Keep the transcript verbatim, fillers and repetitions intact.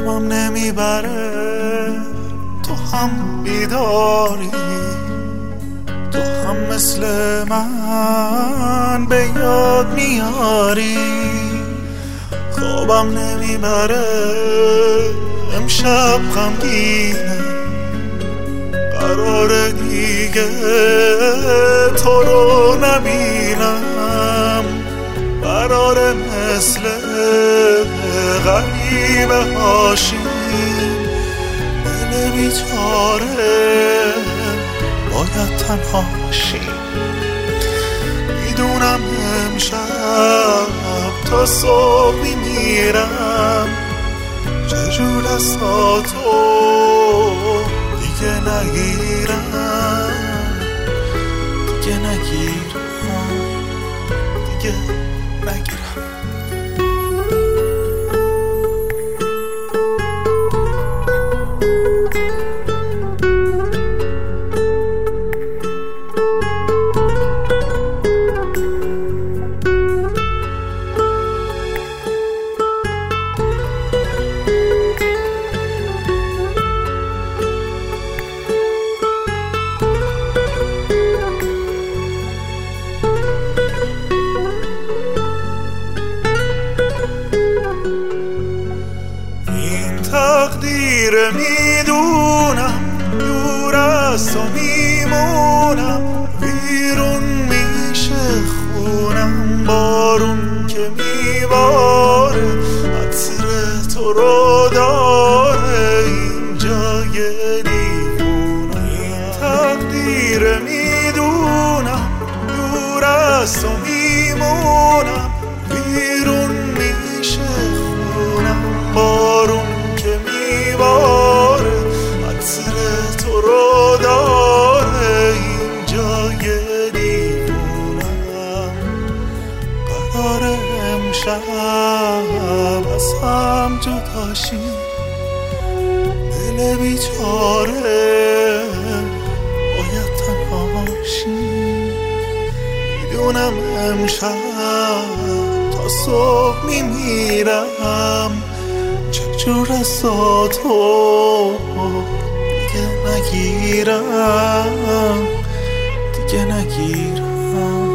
خوابم نمیبره، تو هم بیداری، تو هم مثل من به یاد میاری. خوابم نمیبره، امشب غمگینه، قراره دیگه تو رو نبینم، قراره مثل غریبه هاشیم، دل بیچاره باید تنها شیم. میدونم امشب تا صبح میمیرم، چجور دستاتو دیگه نگیرم، دیگه نگیرم، دیگه نگیرم. تقدیر میدونم، دور از تو میمونم، بیرون میشه خونم، بارون که میباره عطر تو رو داره اینجا یه دیوونم. این تقدیر میدونم، دور از تو میمونم، بیرون میشه خونم، بارون که میباره عطر تو رو داره اینجا یه دیوونم. قرار امشب از هم جدا شیم، دل بیچاره باید تنها شیم. میدونم امشب تا صبح میمیرم، چجور از تو دیگه نگیرم، دیگه نگیرم.